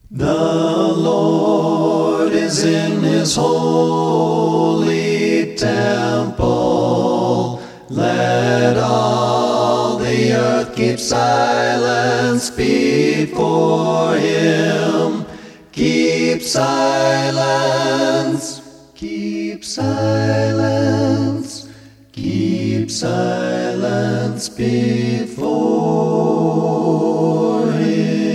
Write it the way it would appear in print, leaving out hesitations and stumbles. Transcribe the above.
The Lord is in his holy temple. Let all the earth keep silence before him. Keep silence, keep silence, keep silence before him.